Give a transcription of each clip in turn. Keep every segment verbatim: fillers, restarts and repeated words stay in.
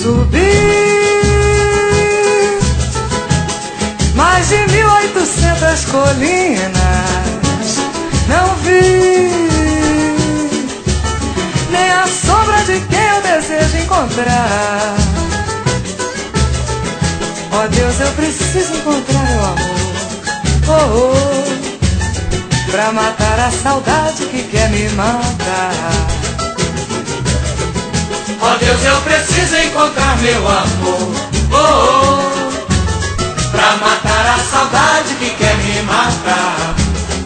Subi mais de mil e oitocentas colinas, não vi nem a sombra de quem eu desejo encontrar. Ó Deus, eu preciso encontrar meu amor, oh, oh, pra matar a saudade que quer me matar. Ó Deus, eu preciso encontrar meu amor, oh, oh, pra matar a saudade que quer me matar.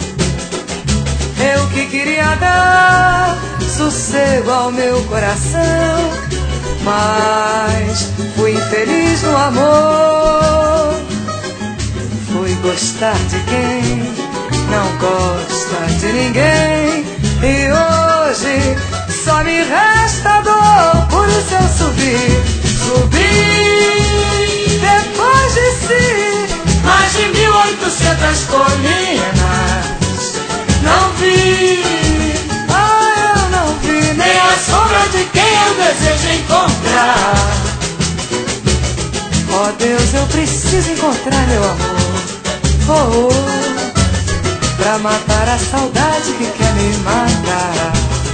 Eu que queria dar sossego ao meu coração, mas fui infeliz no amor. Fui gostar de quem não gosta de ninguém, e hoje só me resta dor. Por isso eu subi, subi depois de si mais de mil e oitocentas colinas, não vi, ah, eu não vi nem a sombra de quem eu desejo encontrar. Ó Deus, eu preciso encontrar meu amor, oh, oh, pra matar a saudade que quer me matar.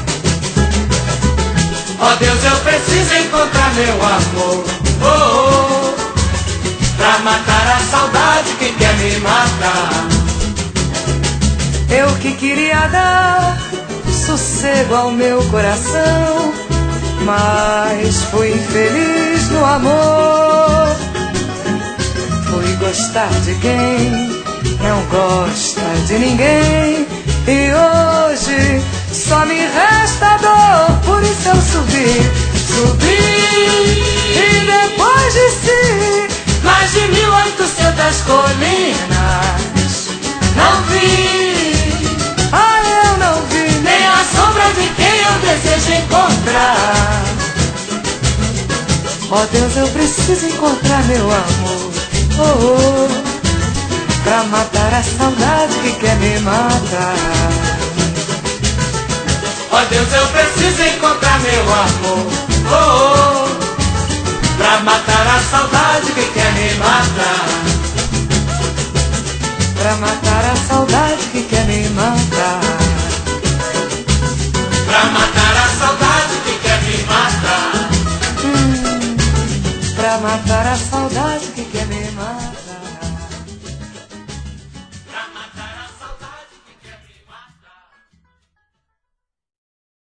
Ó Deus, eu preciso encontrar meu amor, oh, oh, pra matar a saudade que quer me matar. Eu que queria dar sossego ao meu coração, mas fui infeliz no amor. Fui gostar de quem não gosta de ninguém, e hoje só me resta dor. Por isso eu subi, subi e depois de si mais de mil e oitocentas colinas, não vi, ah, eu não vi nem a sombra de quem eu desejo encontrar. Ó Deus, eu preciso encontrar meu amor, oh, oh, pra matar a saudade que quer me matar. Ó Deus, eu preciso encontrar meu amor, oh, oh, pra matar a saudade que quer me matar. Pra matar a saudade que quer me matar. Pra matar a saudade que quer me matar. Hum, pra matar a saudade que quer me matar.